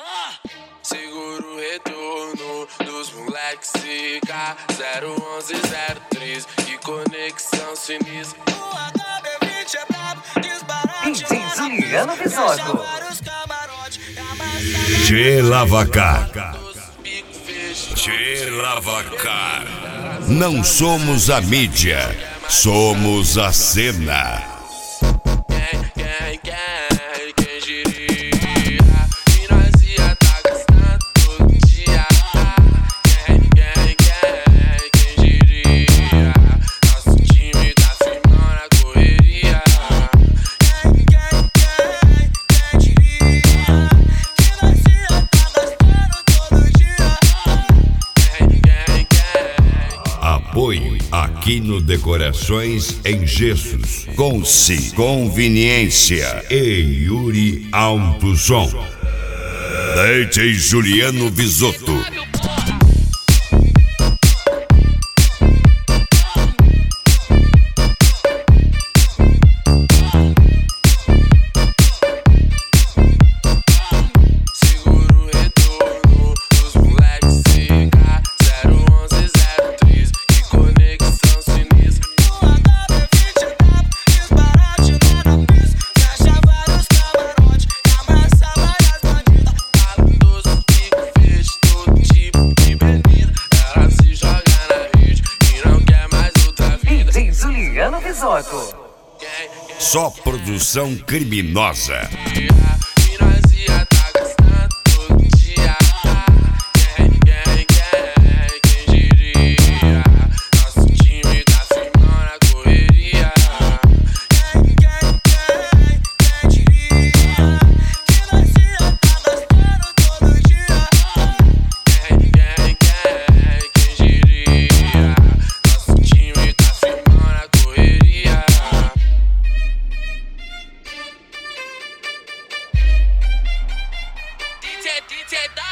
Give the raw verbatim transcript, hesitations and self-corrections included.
Segura o retorno dos moleques zica. Zero onze zero três e conexão sinistra. O H B vinte é brabo, disparate. D J Juliano Bisotto. Che Lavacar. Che Lavacar. Não somos a mídia, somos a cena. Quem, quem, quem, quem diria que nós ia tá gastando todo dia? Quem, quem, quem, quem diria? Nosso time tá firmando a correria. Quem, quem, quem, quem diria que nós ia tá gastando todo dia? Quem, quem, quem. Apoio aqui no Decorações em Gessos, Conci Conveniência e Yuri Autosom. D J Juliano Bisotto. Segura o retorno dos moleques zica. Zero onze zero três e conexão sinistra. O H B vinte é brabo, disparate lá na pista. Fecha vários camarotes e amassa várias bandidas. Fala dos pico, fecha todo tipo de bebida. Ela se joga na rede e não quer mais outra vida. D J Juliano Bisotto. Quem, quem Só produção criminosa. diria que nós ia tá gastando todo dia? Quem, quem, quem, quem diria? Nosso time tá firmando a correria. Quem, quem, quem, quem diria que nós ia tá gastando todo dia? Quem, quem, quem, quem diria? Nosso time tá firmando a correria. D J, D J,